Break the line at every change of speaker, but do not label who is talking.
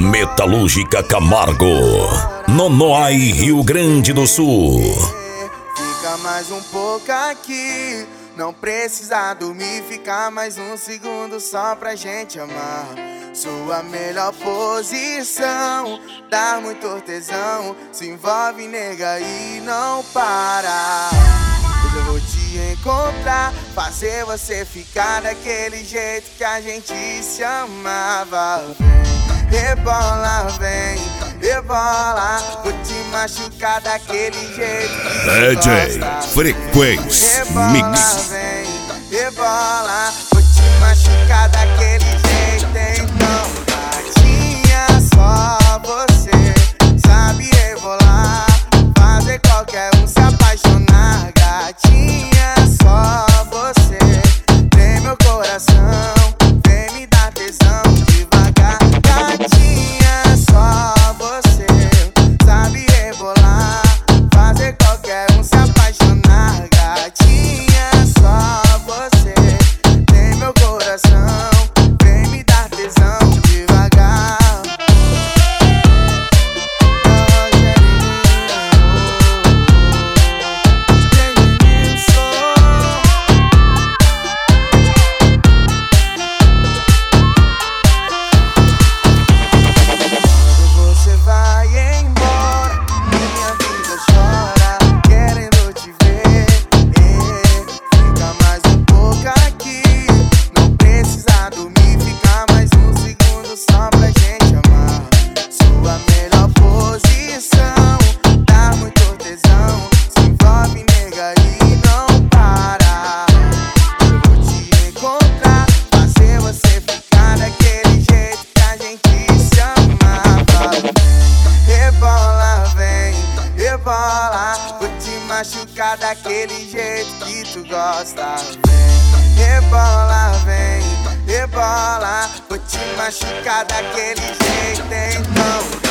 Metalúrgica Camargo, Nonoai, Rio Grande do Sul.
Fica mais um pouco aqui, não precisa dormir, fica mais um segundo só pra gente amar. Sua melhor posição, dá muito tesão, se envolve, nega, e não para. Hoje eu vou te encontrar, fazer você ficar daquele jeito que a gente se amava. Vem, rebola, vem, rebola, vou te machucar daquele jeito que
DJ Frequência Mix.
Vem, rebola, vou te machucar daquele jeito. Então, gatinha, só você sabe rebolar, fazer qualquer um se apaixonar. Gatinha, só você tem meu coração, vem me dar tesão devagar. Gatinha, só você sabe rebolar, fazer qualquer um se apaixonar. Gatinha, só você tem meu coração, vem me dar tesão devagar. Vou te machucar daquele jeito que tu gosta. Vem, rebola, vem, rebola, vou te machucar daquele jeito. Então